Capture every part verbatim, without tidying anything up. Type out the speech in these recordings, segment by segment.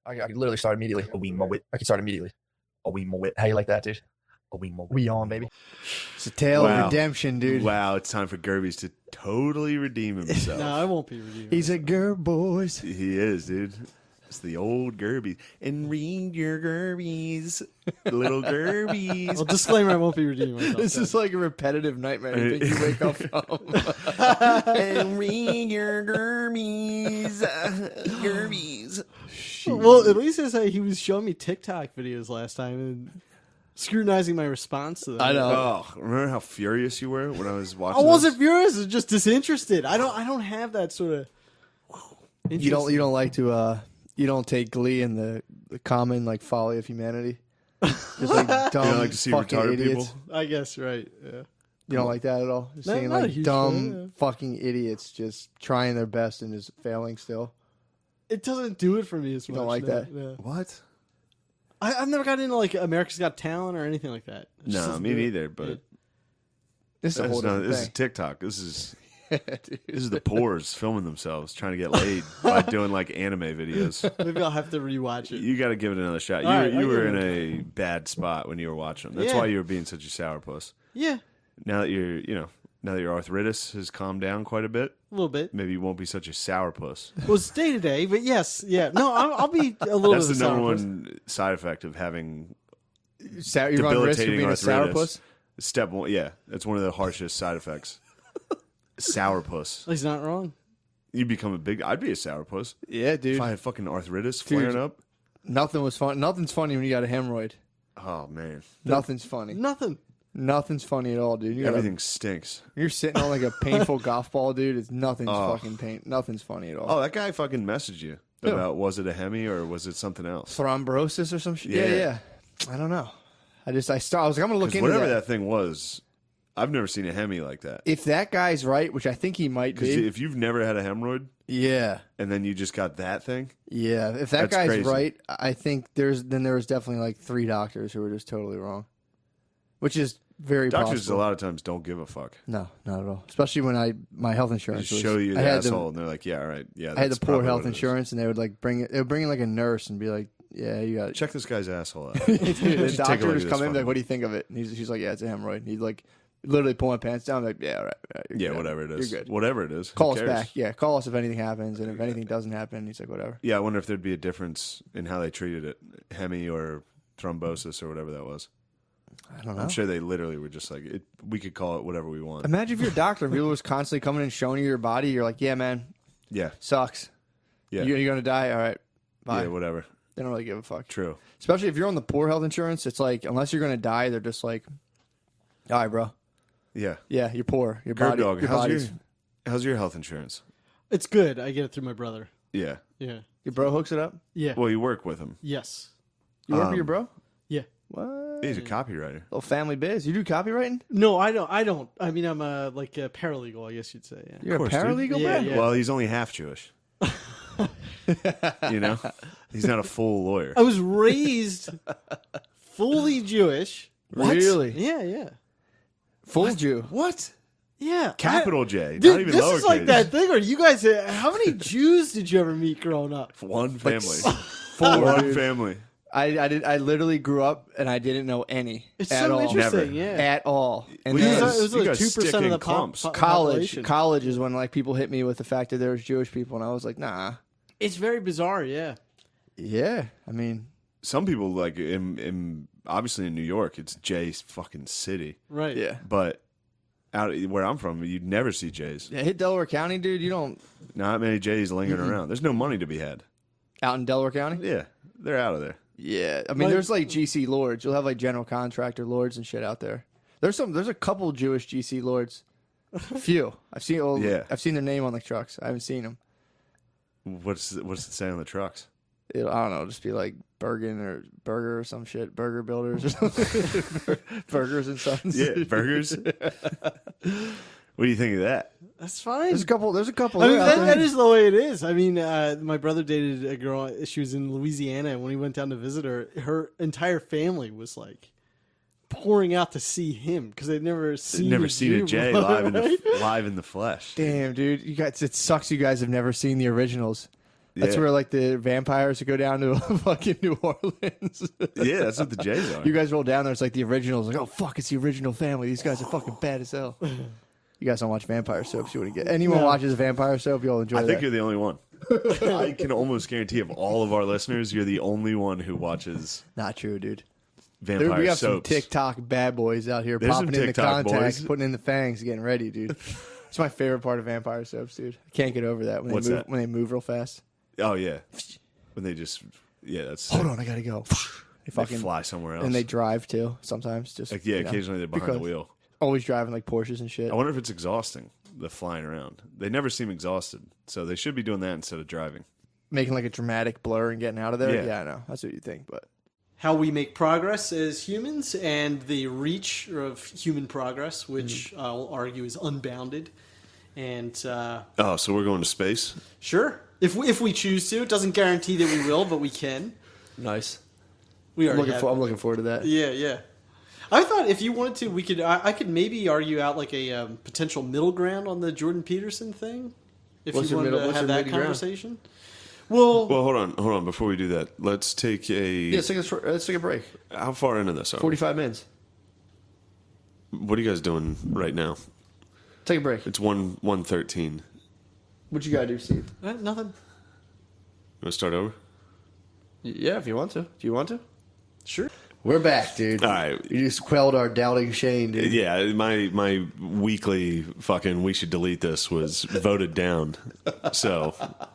I, I could literally start immediately. A wee mo it. I can start immediately. A wee mo it. How you like that, dude? A wee mo it. We on, baby. It's a tale Wow. of redemption, dude. Wow, it's time for Gerbies to totally redeem himself. No, I won't be redeemed. He's a girl, boys. He is, dude. It's the old Gerbies. And read your Gerbies, little Gerbies. Well, disclaimer, I won't be redeeming myself. This is like a repetitive nightmare you think you wake up from. And read your Gerbies, Gerbies. Well, at least I say he was showing me TikTok videos last time and scrutinizing my response to them. I know. Oh, remember how furious you were when I was watching I wasn't this? furious. I was just disinterested. I don't. I don't have that sort of. You don't. You don't like to. uh You don't take glee in the, the common like folly of humanity. Just like dumb, You don't like to see fucking retarded idiots. people? I guess right. Yeah. You don't like that at all. Just No, seeing not a like huge dumb, fan, yeah. fucking idiots just trying their best and just failing still. It doesn't do it for me as You much. don't like no, that? no. What? I, I've never gotten into like America's Got Talent or anything like that. It just No, doesn't me do it. neither, but This is a that's whole not, different this is thing. TikTok. This is Dude. this is the poors filming themselves trying to get laid by doing like anime videos. Maybe I'll have to rewatch it. You got to give it another shot. You All were, right, you I'll were give in it a bad spot when you were watching them. That's Yeah. why you were being such a sourpuss. Yeah, Now that you're, you know, now that your arthritis has calmed down quite a bit, a little bit. maybe you won't be such a sourpuss. Well, it's day to day, but yes, yeah. No, I'll, I'll be a little That's bit the of a number sourpuss. one side effect of having Sour, you're on risk of debilitating being a arthritis. sourpuss. Step one. Yeah, that's one of the harshest side effects. Sourpuss. He's not wrong. You become a big. I'd be a sourpuss Yeah, dude. if I had fucking arthritis flaring up. Nothing was fun. Nothing's funny when you got a hemorrhoid. Oh man, Nothing's funny. Nothing. Nothing's funny at all, dude. You gotta- everything stinks. You're sitting on like a painful golf ball, dude. It's nothing's Oh. fucking pain. Nothing's funny at all. Oh, that guy fucking messaged you Who? about was it a Hemi or was it something else? Thrombosis or some shit. Yeah. Yeah. yeah, I don't know. I just I start. I was like, I'm gonna look 'Cause into whatever that. that thing was, I've never seen a Hemi like that. If that guy's right, which I think he might Because be. if you've never had a hemorrhoid Yeah, and then you just got that thing, yeah. If that That's guy's crazy. right, I think there's then there was definitely like three doctors who were just totally wrong, which is very doctors possible. a lot of times don't give a fuck. No, not at all. Especially when I my health They insurance just was, show you I the had asshole The, and they're like, yeah, all right, yeah. I had the that's poor probably health what it is. insurance, and they would like bring it. They would bring in like a nurse and be like, "Yeah, you got it." Check this guy's asshole out. Dude, the Just take a doctor look just at come this in, fucking- like, "What do you think of it?" And he's, she's like, "Yeah, it's a hemorrhoid." And he'd like literally pull my pants down, like, "Yeah, all right, all right, you're Yeah, good. whatever it is. You're good. Whatever it is. Who Call us cares? back. Yeah, call us if anything happens, and if anything doesn't happen, he's like, whatever." Yeah, I wonder if there'd be a difference in how they treated it, Hemi or thrombosis or whatever that was. I don't know. I'm sure they literally were just like, it, we could call it whatever we want. Imagine if you're a doctor and people was constantly coming and showing you your body. You're like, "Yeah, man, Yeah, sucks. yeah, You, you're gonna die. All right, bye." yeah, whatever. They don't really give a fuck. True. Especially if you're on the poor health insurance, it's like unless you're gonna die, they're just like, "All right, bro. Yeah. Yeah, you're poor. Your Bird body, dog, your how's body's your, how's your health insurance? It's good. I get it through my brother. Yeah. Yeah. your bro hooks it up. Yeah. Well, you work with him. Yes. You work with Um, your bro? Yeah. What? He's a copywriter. Little family biz. You do copywriting? No, I don't. I don't. I mean, I'm a like a paralegal. I guess you'd say. Yeah. You're course, a dude. paralegal, Yeah, bro? yeah. Well, he's only half Jewish. You know? He's not a full lawyer. I was raised fully Jewish. Really? Yeah. Yeah. Full Jew. What? Yeah. Capital J, I, dude, not even this lowercase. is like that thing. Or you guys? uh, How many Jews did you ever meet growing up? One Like, family. Four, One dude. family. I, I did. I literally grew up and I didn't know any It's at so all. interesting. Never. Yeah. At all. And Well, you then It guys- was, it was you like guys two stick percent of in the pop, clumps. pop- college, population. college is when like people hit me with the fact that there was Jewish people, and I was like, nah. It's very bizarre. Yeah. Yeah, I mean, Some people, like, in, in obviously in New York, it's Jay's fucking city. Right. yeah. But out where I'm from, you'd never see Jays. Yeah, hit Delaware County, dude. You don't Not many Jays lingering around. There's no money to be had. out in Delaware County. Yeah, they're out of there. Yeah, I mean, Like- there's like G C lords. You'll have like general contractor lords and shit out there. There's some. There's a couple Jewish G C lords. Few. I've seen. Well, Yeah. I've seen their name on the trucks. I haven't seen them. What's what's it say on the trucks? It, I don't know. Just be like Bergen or Burger or some shit. Burger Builders or something. Burgers and Sons. Yeah, burgers. What do you think of that? That's fine. There's a couple. There's a couple. I mean, out that, there. that is the way it is. I mean, uh, my brother dated a girl. She was in Louisiana, and when he went down to visit her, her entire family was like pouring out to see him because they'd never seen Never a seen a Jew Jay before, live in right? the live in the flesh. Damn, dude. You guys. It sucks. You guys have never seen the originals. That's Yeah. where like the vampires would go down to fucking New Orleans. Yeah, that's what the Jays are. You guys roll down there, it's like the originals. Like, oh fuck, it's the original family. These guys are fucking bad as hell. You guys don't watch vampire soaps, you wouldn't get. Anyone No. watches a vampire soap, you'll enjoy I that. think you're the only one. I can almost guarantee of all of our listeners, you're the only one who watches Not true, dude. vampire Dude, we have some soaps. TikTok bad boys out here There's some popping in the TikTok contacts, boys. putting in the fangs, getting ready, dude. It's my favorite part of vampire soaps, dude. I can't get over that when What's they move that? when they move real fast. Oh yeah, when they just yeah, that's Hold on, I gotta go. They they fucking fly somewhere else. and they drive too. Sometimes just like yeah, you know, occasionally they're behind because the wheel. always driving like Porsches and shit. I wonder if it's exhausting. The flying around. They never seem exhausted, so they should be doing that instead of driving. Making like a dramatic blur and getting out of there. Yeah. Yeah, I know. That's what you think, but How we make progress as humans and the reach of human progress, which Mm-hmm. I'll argue is unbounded. And uh, Oh, so we're going to space? sure, if we, if we choose to, it doesn't guarantee that we will, but we can. nice. We I'm already looking, have for, I'm that. looking forward to that. Yeah, yeah. I thought if you wanted to, we could. I, I could maybe argue out like a um, potential middle ground on the Jordan Peterson thing. If What's you your wanted middle- to what's have your that middle ground? conversation. Well, Well, hold on, hold on. Before we do that, let's take a. Yeah, let's take a, short- let's take a break. How far into this are we? forty-five minutes. What are you guys doing right now? Take a break. It's one one thirteen. What you gotta do, Steve? eh, nothing. Want to start over? Yeah, if you want to. Do you want to? Sure. We're back, dude. All right. You just quelled our doubting Shane, dude. Yeah, my my weekly fucking we should delete this was voted down. So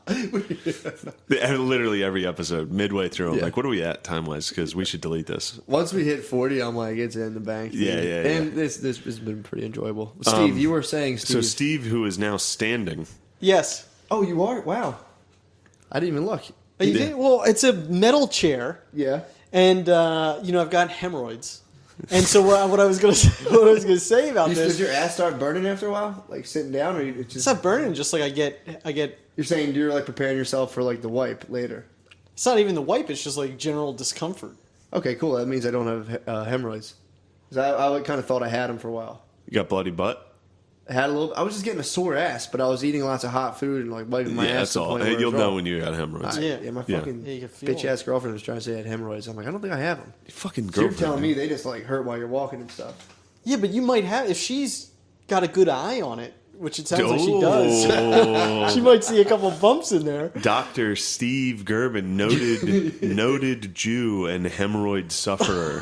literally every episode, midway through, I'm Yeah. like, what are we at time wise? Because we should delete this. Once we hit forty, I'm like, it's in the bank. dude. Yeah, yeah, yeah. And this this has been pretty enjoyable. Steve, Um, you were saying, Steve. So Steve, who is now standing, Yes. Oh, you are? Wow. I didn't even look. Are you Yeah. kidding? Well, it's a metal chair, Yeah. and uh, you know I've got hemorrhoids, and so what, what I was gonna say, what I was gonna say about You, this, does your ass start burning after a while? Like sitting down? Or you, it's it's just, not burning. Just like I get, I get. you're saying you're like preparing yourself for like the wipe later. It's not even the wipe. It's just like general discomfort. Okay, cool. That means I don't have uh, hemorrhoids. 'Cause I, I kind of thought I had them for a while. you got bloody butt. I had a little. I was just getting a sore ass, but I was eating lots of hot food and like wiping my yeah, ass. that's to the all. point Hey, where it you'll was know raw. when you got hemorrhoids. Alright, Yeah. yeah, my Yeah. fucking Yeah, you can feel bitch it. ass girlfriend was trying to say I had hemorrhoids. I'm like, I don't think I have them. Fucking So you're girlfriend. telling man. me they just like hurt while you're walking and stuff. Yeah, but you might have if she's got a good eye on it, which it sounds like she Oh. does. She might see a couple bumps in there. Doctor Steve Gerben, noted noted Jew and hemorrhoid sufferer.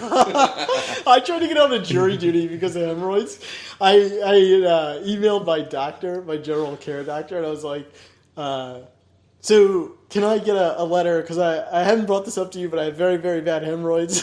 I tried to get on a jury duty because of hemorrhoids. I I uh, emailed my doctor, my general care doctor, and I was like, uh, "So can I get a, a letter? Because I, I haven't brought this up to you, but I have very very bad hemorrhoids."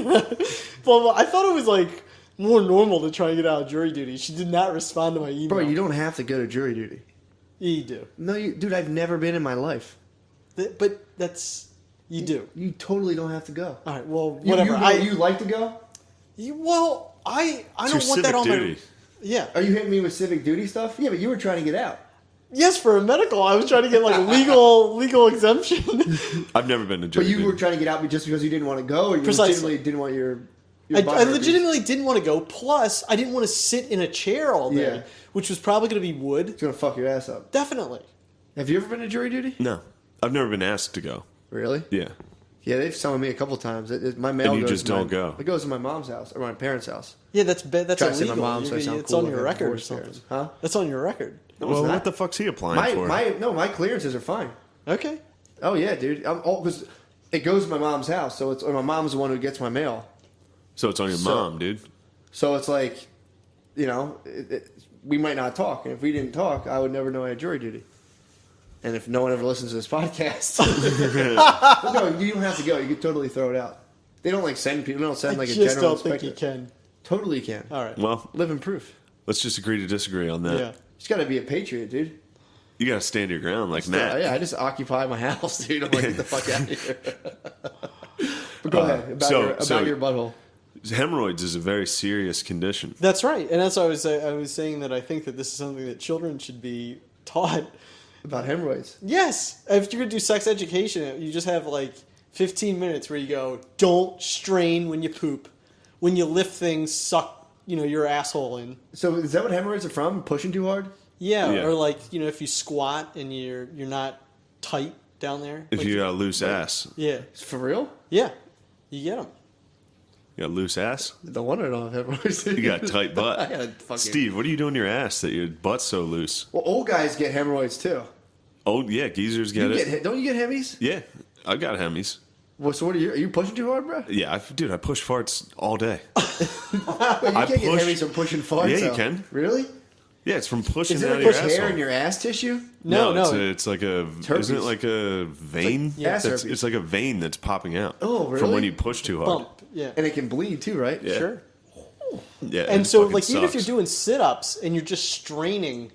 Well, I thought it was like more normal to try and get out of jury duty. She did not respond to my email. Bro, you don't have to go to jury duty. You do, No, you, dude, I've never been in my life. Th- but that's you do. You totally don't have to go. All right. Well, You, whatever. You, I you like to go? you- well, I I It's don't your want that civic on duty. my. Yeah. Are you hitting me with civic duty stuff? Yeah, but you were trying to get out. Yes, for a medical, I was trying to get like a legal legal exemption. I've never been to jury But you duty. were trying to get out just because you didn't want to go, or you Precisely. legitimately didn't want your. your I, body I to be- legitimately didn't want to go. Plus, I didn't want to sit in a chair all day, Yeah. which was probably going to be wood. It's gonna fuck your ass up. Definitely. Have you ever been to jury duty? No, I've never been asked to go. Really? Yeah, Yeah, they've summoned me a couple times. It, it, my mail And you goes just to my- don't go. It goes to my mom's house or my parents' house. Yeah, that's be- that's Try to say illegal. my mom, so I You- sound it's cool on like your I have record or divorced something. parents. Huh? That's on your record. well, it's what not. the fuck's he applying My for? my no, my clearances are fine. Okay. Oh yeah, dude. I'm all because it goes to my mom's house, so it's or my mom's the one who gets my mail. so it's on your So- mom, dude. So it's like, you know, it, it, we might not talk, and if we didn't talk, I would never know I had jury duty. And if no one ever listens to this podcast, no, you don't have to go. You can totally throw it out. They don't like send people. They don't send like I a just general don't think inspector. you can. Totally can. All right. Well, Living proof. let's just agree to disagree on that. Yeah. Just got to be a patriot, dude. You got to stand your ground, like So, Matt. yeah, I just occupy my house, dude. I'm like, get the fuck out of here. But go Uh, ahead about, so- your, about so- your butthole. Hemorrhoids is a very serious condition. That's right, and that's why I was I was saying that I think that this is something that children should be taught. About hemorrhoids. Yes, if you're gonna do sex education, you just have like fifteen minutes where you go, don't strain when you poop, when you lift things, suck, you know, your asshole in. So is that what hemorrhoids are from? Pushing too hard? Yeah, Yeah. or like you know, if you squat and you're you're not tight, down there. If Like, you got a loose ass, yeah, For real? yeah, you get them. you got a loose ass. No wonder I don't have hemorrhoids. You got a tight butt. I got a fucking. Steve, what are you doing to your ass that your butt's so loose? Well, old guys get hemorrhoids too. Oh yeah, geezers get You it. get, he- don't you get hemis? Yeah, I got Hemis. Well, so what are you? Are you pushing too hard, bro? Yeah, I, dude, I push farts all day. Wait, you I can't get push- hemis from pushing farts. Yeah, you though. can. Really? Yeah, it's from pushing Is it it out like of push your hair asshole. in your ass tissue? No, no. it's, a, it's like a. herpes. Isn't it like a vein? yeah. ass That's- herpes. it's like a vein that's popping out. Oh, From really? when you push too hard. Bump. Yeah. And it can bleed too, right? Yeah. Sure. Yeah, And it so, fucking like, even if you're sucks. doing sit-ups and you're just straining,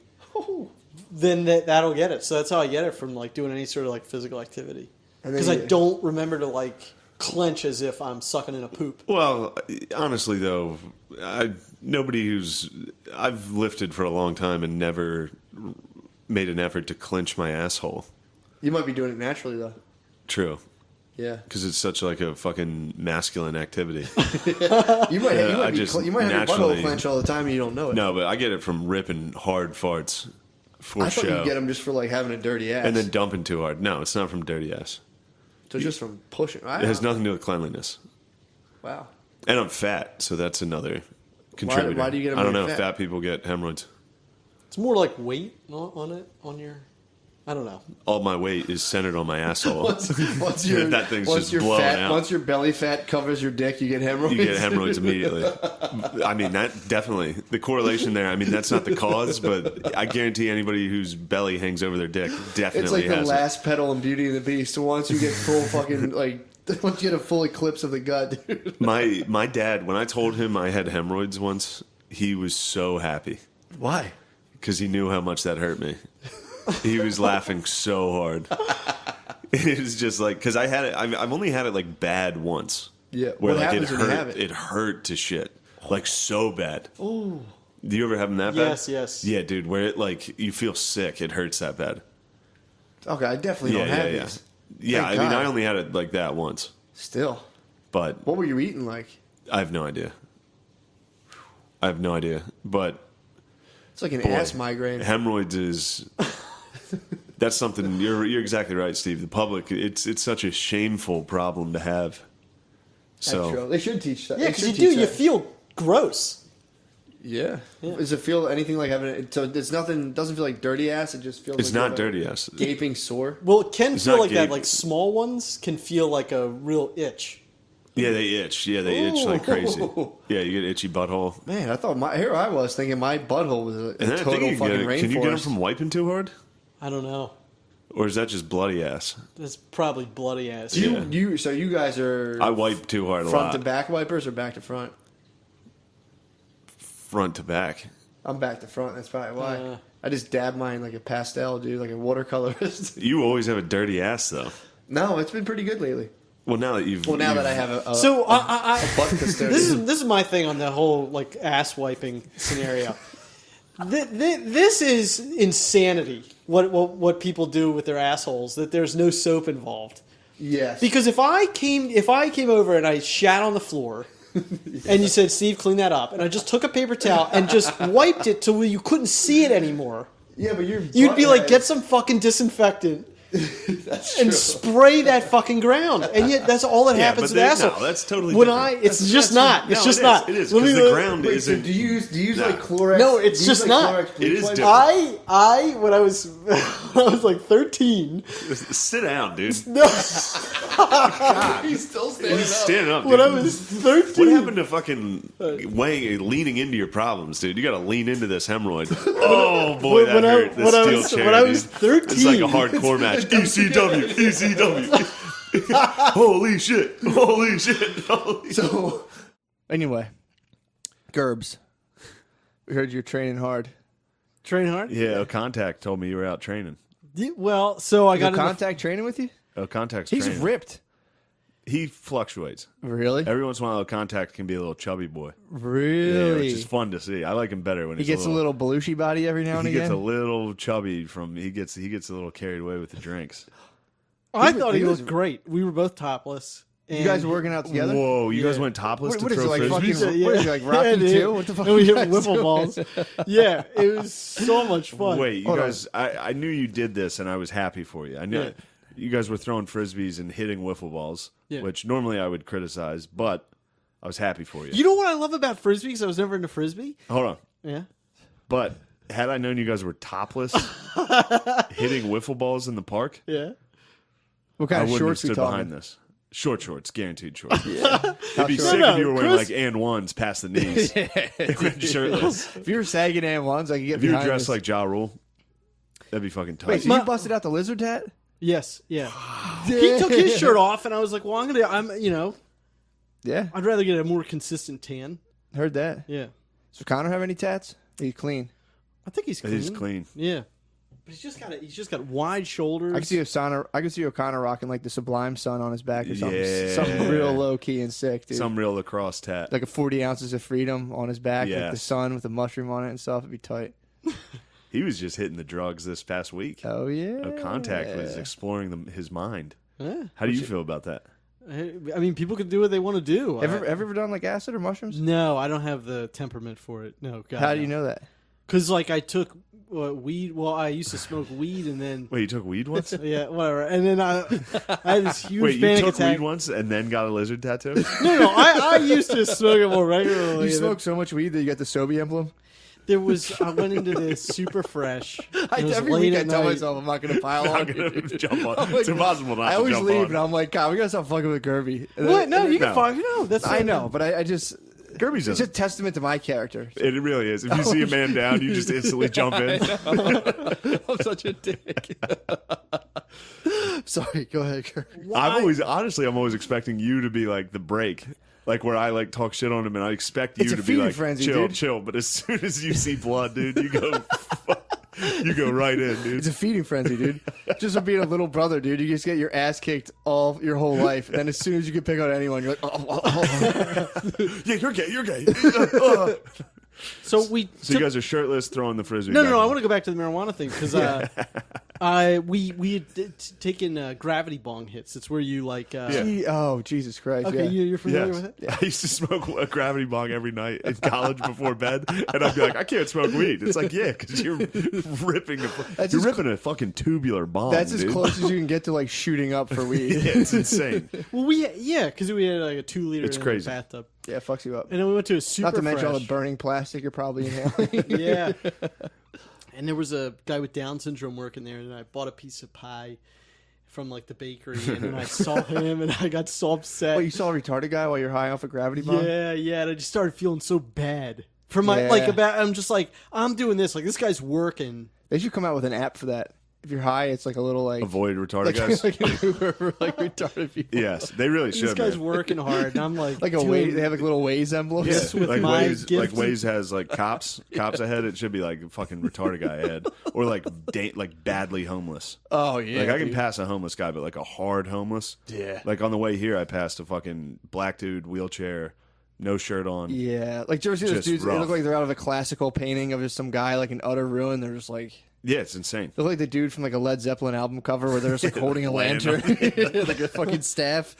then that, that'll get it. So that's how I get it from, like, doing any sort of, like, physical activity. And then Because I you- don't remember to, like, clench as if I'm sucking in a poop. Well, honestly, though, I nobody who's I've lifted for a long time and never made an effort to clench my asshole. You might be doing it naturally though. True, Yeah. because it's such like a fucking masculine activity. You might. Yeah, you might, I be, just cl- you might have your naturally- butthole clench all the time and you don't know it. No, but I get it from ripping hard farts for I thought show, you get them just for like having a dirty ass. and then dumping too hard. No, it's not from dirty ass. so just from pushing. I It has don't know. nothing to do with cleanliness. Wow. And I'm fat, so that's another contributor. why do you get them I don't when know. you're Fat? fat? people get hemorrhoids. It's more like weight on, on it, on your... I don't know. All my weight is centered on my asshole. Once, once your That thing's once just your blowing fat, out. Once your belly fat covers your dick, you get hemorrhoids. You get hemorrhoids immediately. I mean, that definitely the correlation there. I mean, that's not the cause, but I guarantee anybody whose belly hangs over their dick definitely It's like the has last pedal in Beauty and the Beast. So once you get full fucking like, once you get a full eclipse of the gut, dude. it. My my dad, when I told him I had hemorrhoids once, he was so happy Why? because he knew how much that hurt me. He was laughing so hard. It was just like because I had it. I've I've only had it like bad once. Yeah. where What like it happens when you hurt. have it? It hurt to shit, like so bad. Oh. Do you ever have them that bad? Yes, yes. Yeah, dude. Where it like you feel sick, it hurts that bad. Okay, I definitely Yeah, don't yeah, have yeah. these. Yeah, Thank I mean, God. I only had it like that once, Still, but what were you eating like? I have no idea. I have no idea, but It's like an boy, ass migraine. hemorrhoids is that's something. You're you're exactly right, Steve. The public, it's it's such a shameful problem to have. That's So true. They should teach that. Yeah, They because you should do. teach You that. feel gross. Yeah. Does it feel anything like having? It, so it's nothing. Doesn't feel like dirty ass. It just feels. it's like not you have a dirty ass. Gaping sore. Well, it can It's feel not like that. gaping. Like small ones can feel like a real itch. Yeah, they itch. Yeah, they itch like crazy. Ooh. Yeah, you get itchy butthole. Man, I thought my here I was thinking my butthole was a, a And then I total think you can, fucking get it, rainforest. can you get them from wiping too hard, I don't know. or is that just bloody ass? That's probably bloody ass. you, Yeah. you so you guys are I wipe too hard a front lot. to back wipers or back to front? Front to back. I'm back to front. That's probably why. Uh. I just dab mine like a pastel, dude, like a watercolorist. You always have a dirty ass, though. No, it's been pretty good lately. Well, now that you've Well, now you've- that I have a, a So I, I, I butt custodian. this is this is my thing on the whole like ass wiping scenario. Th- th- this is insanity. What, what what people do with their assholes? That there's no soap involved. yes. Because if I came if I came over and I shat on the floor, and you said, "Steve, clean that up," and I just took a paper towel and just wiped it till you couldn't see it anymore, yeah, but you're you'd be like, "Get some fucking disinfectant." That's And true. spray that fucking ground, and yet that's all that Yeah, happens but to the they- asshole. no, that's totally when different. I. It's That's- just that's- not. It's no, just it is. not. It is, Let 'cause me- the let- ground Wait, isn't. so do you use do you use Nah. like Clorox? No, it's do you use, just like, not. Clorox bleach It is wipes? different. I I when I was when I was like thirteen. Sit down, dude. No, He's still standing He's up. standing up. Dude. when I was thirteen. What happened to fucking weighing, leaning into your problems, dude? You got to lean into this hemorrhoid. Oh boy, When- that when I- hurt. The when I steel was- chair, when I dude. was It's like a thirteen. hardcore match. E C W, E C W. Holy shit! Holy shit! Holy shit! So, anyway, Gerbs, we heard you're training hard. Train hard. Yeah, Contact told me you were out training. Yeah, Well, so I Got got in the- contact training with you? Oh, Contact's He's training. ripped. He fluctuates. Really? Every once in a while, Contact can be a little chubby boy. Yeah, Really? which is fun to see. I like him better when he he's gets a little Belushi body every now and He again. gets a little chubby from. He gets he gets a little carried away with the drinks. I He thought was- he he was- looked great. We were both topless. you guys were working out together? Whoa, you guys Yeah. went topless What, to what is throw it like? frisbees? Fucking, what is it like? Rocky Yeah, dude. two? What the fuck? And we are you hit guys wiffle doing? balls. Yeah, it was so much fun. Wait, you Hold on. guys, I, I knew you did this, and I was happy for you. I knew. Yeah. you guys were throwing frisbees and hitting wiffle balls, Yeah. which normally I would criticize, but I was happy for you. You know what I love about frisbee? Because I was never into frisbee. Hold on. Yeah. But had I known you guys were topless hitting wiffle balls in the park, Yeah. What I kind of wouldn't have shorts we stood talking? behind this. Short shorts, guaranteed shorts. Yeah. It'd be short? sick No, no, if you were wearing Chris- like and ones past the knees, shirtless. If you were sagging and ones, I could get If you were behind dressed this. like Ja Rule, that'd be fucking tight. Wait, so My- you busted out the lizard tat? Yes. Yeah. He took his shirt off, and I was like, "Well, I'm gonna. I'm. You know, Yeah, I'd rather get a more consistent tan." heard that. Yeah. Does Connor have any tats? He's clean. I think he's clean. He's clean. Yeah. But he's just got. A, he's just got wide shoulders. I can see O'Connor. I can see O'Connor rocking like the Sublime Sun on his back or something. Yeah. Something real low key and sick, dude. Some real lacrosse tat. like a forty ounces of freedom on his back, like the Yes. sun with a mushroom on it and stuff. It'd be tight. He was just hitting the drugs this past week. Oh yeah. No Contact was exploring the, his mind. Yeah. How do you feel about that? I mean, people can do what they want to do. Ever I- ever done like acid or mushrooms? no, I don't have the temperament for it. No. God, How do you know that? Because like I took uh, weed. Well, I used to smoke weed, and then Wait, you took weed once? yeah, whatever. And then I, I had this huge Wait, you panic took attack. weed once and then got a lizard tattoo? No, no, I, I used to smoke it more regularly. You and smoke so much weed that you got the Sobe emblem. There was. I went into this super fresh. I, It was every late week I at tell night. myself I'm not going to pile I'm on. gonna dude. jump on. I'm like, It's impossible not I to always jump leave on. and I'm like, God, we gotta stop fucking with Kirby. And What? then- No, you can No. fuck. No, that's. I know, but I, I just Kirby's it's a, a testament to my character. it really is. If you see a man down, you just instantly jump in. I'm such a dick. Sorry, go ahead, Kirby. I've always, honestly, I'm always expecting you to be like the break. Like where I like talk shit on him and I expect you It's a to be feeding like frenzy, chill, dude. chill. But as soon as you see blood, dude, you go, you go right in, dude. It's a feeding frenzy, dude. Just for being a little brother, dude. You just get your ass kicked all your whole life, and then as soon as you can pick on anyone, you're like, oh, oh, oh. Yeah, you're gay. You're gay. So we. So you guys are shirtless, throwing the frisbee. No, no, back no. I and- want to go back to the marijuana thing because uh, I we we had t- t- taken uh, gravity bong hits. It's where you like. Uh, Yeah. Gee, oh, Jesus Christ! Okay, yeah. you, you're familiar Yes. with it. I used to smoke a gravity bong every night in college before bed, and I'd be like, "I can't smoke weed." It's like, yeah, because you're ripping, a, That's you're as ripping a fucking tubular bomb. That's as dude. close as you can get to like shooting up for weed. Yeah, it's insane. Well, we yeah, because we had like a two liter It's in crazy. the bathtub, Yeah, it fucks you up. and then we went to a super Not to mention all the fresh. burning plastic you're probably inhaling. Yeah. And there was a guy with Down syndrome working there, and I bought a piece of pie from like the bakery, and then I saw him, and I got so upset. Wait, you saw a retarded guy while you're high off a gravity bomb? yeah, yeah, and I just started feeling so bad for my Yeah. like about. I'm just like I'm doing this, like this guy's working. They should come out with an app for that. If you're high, it's like a little like Avoid retarded like, guys. like an Uber for like retarded people. Yes, they really This should. guy's man. working hard, and I'm like Like a doing- Waze, they have like little Waze emblems. Yeah, Yes, with like my Waze, gift. like Waze has like cops, cops ahead. It should be like a fucking retarded guy ahead, or like da- like badly homeless. Oh yeah. Like I can dude. pass a homeless guy, but like a hard homeless. Yeah. Like on the way here, I passed a fucking black dude, wheelchair, no shirt on. Yeah, like Jersey, those Just dudes. They rough. look like they're out of a classical painting of just some guy like in utter ruin. They're just like Yeah, it's insane. they look like the dude from like a Led Zeppelin album cover where they're just like holding a Laying lantern, like a fucking staff.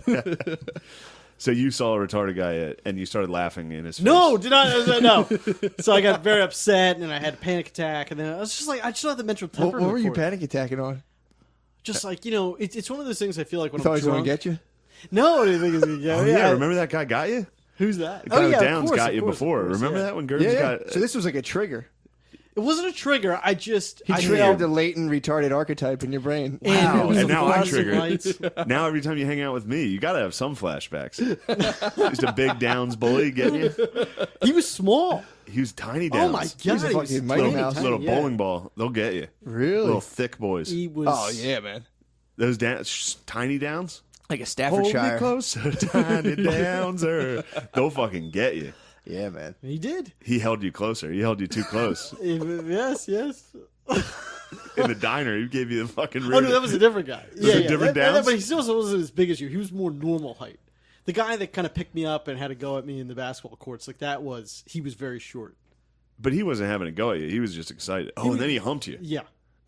So you saw a retarded guy uh, and you started laughing in his face. No, did I? No. So I got very upset, and I had a panic attack, and then I was just like, I just don't have the mental What, temperament. what were you for it. panic attacking on? Just like you know, it, it's one of those things. I feel like when You thought I'm he was going drunk. to get you? No, I didn't think it was gonna get. Oh yeah, remember that guy got you? Who's that? The guy oh with yeah, Downs of course, got of you course, of before. course, Remember yeah. that when Gertz Yeah, yeah. got? So this was like a trigger. It wasn't a trigger. I just He I triggered felt- the latent retarded archetype in your brain. and Wow, it was and the now I'm fluorescent triggered. lights. Now every time you hang out with me, you got to have some flashbacks. Just a big Downs bully getting you. He was small. He was tiny Oh Downs. my god, He was a he was fucking Mighty tiny, Mouse. tiny, Little yeah. bowling ball, they'll get you. Really? Little thick boys. He was. Oh yeah, man. Those Downs, sh- tiny Downs. Like a Hold me Staffordshire. closer, tiny Downs. Or they'll fucking get you. Yeah, man. He did. He held you closer. He held you too close. Yes, yes. In the diner, he gave you the fucking. Oh rear- no, that was a different guy. Was yeah, it yeah. different That- that- Downs? but he still wasn't as big as you. He was more normal height. The guy that kind of picked me up and had to go at me in the basketball courts, like that was he was very short. But he wasn't having a go at you. He was just excited. Oh, and then he humped you. Yeah.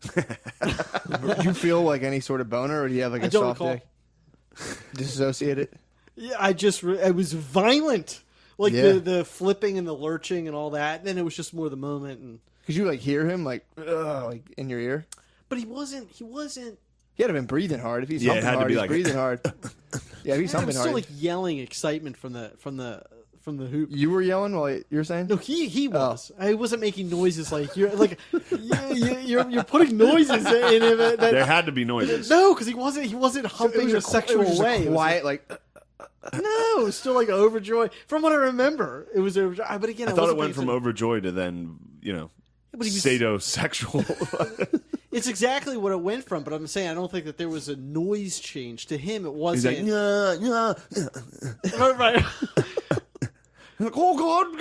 Do you feel like any sort of boner, or do you have like I a don't soft recall. dick? Disassociate it. Yeah, I just re- it was violent, like Yeah. the the flipping and the lurching and all that. And then it was just more the moment. And Could you like hear him like, ugh, like in your ear? but he wasn't. He wasn't. He had to have been breathing hard. If he's Yeah, it humping had to hard, be he's like- breathing hard. Yeah, if he's I'm humping still hard. like yelling excitement from the from the from the hoop. You were yelling while you were saying? No, he he Oh. was. I wasn't making noises like you're like you, you, you're you're putting noises in him. That, There had to be noises. no, because he wasn't he wasn't humping It was in a a qu- it sexual was just a way. It was quiet, like, like- no, it was still like overjoyed. From what I remember, it was overjoyed. But again, I I thought it wasn't went paying from attention. overjoyed to then, you know, But he was- sadosexual. It's exactly what it went from. But I'm saying I don't think that there was a noise change to him. It He's wasn't. like, nah, nah. right, right. Like, oh God,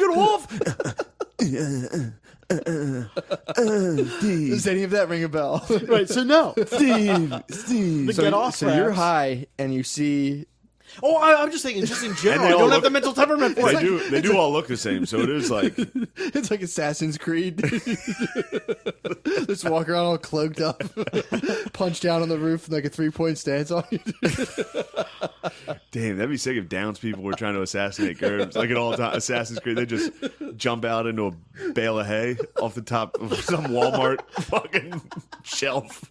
get off! Steve, does any of that ring a bell? right. So no. Steve, Steve. The so get off. so you're raps. high and you see. Oh, I, I'm just saying, just in general. they I all don't have look- the mental temperament for They it. do. They do all look the same, so it is like It's like Assassin's Creed. Just walk around all cloaked up, punch down on the roof like a three point stance on you. damn, that'd be sick if Downs people were trying to assassinate Gerbs. Like an all time Assassin's Creed, they just jump out into a bale of hay off the top of some Walmart fucking shelf.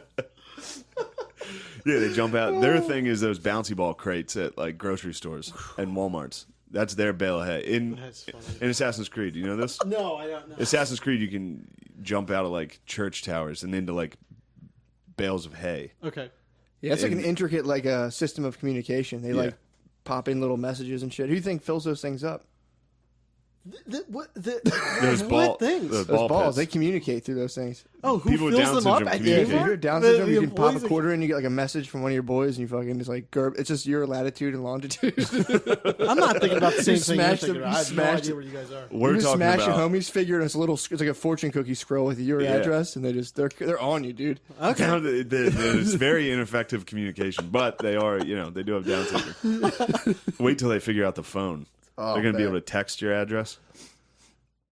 Yeah, they jump out. Their thing is those bouncy ball crates at like grocery stores and Walmarts. That's their bale of hay. In That's funny. in Assassin's Creed, you know this? No, I don't know. Assassin's Creed, you can jump out of like church towers and into like bales of hay. Okay. Yeah, it's like an In- intricate like a system of communication. They like pop in little messages and shit. Who do you think fills those things up? The, what, the, Those what ball- things? the- Those Ball balls. pits. They communicate through those things. oh, who people with fills Down them up syndrome at communicate. Yeah, if Kmart? you're down The- syndrome, the you can pop employees a that- quarter and you get like a message from one of your boys, and you fucking just like Gerb. It's just your latitude and longitude. I'm not thinking about the same You thing you're smash thinking them- about. I have you no smash idea them. where you guys are. We're you just talking smash about your homies figure, and it's a little. It's like a fortune cookie scroll with your Yeah. address, and they just they're they're on you, dude. Okay. Down to- the- the- it's very ineffective communication, but they are, you know, they do have Down syndrome. Wait till they figure out the phone. Oh, They're going to be man. able to text your address.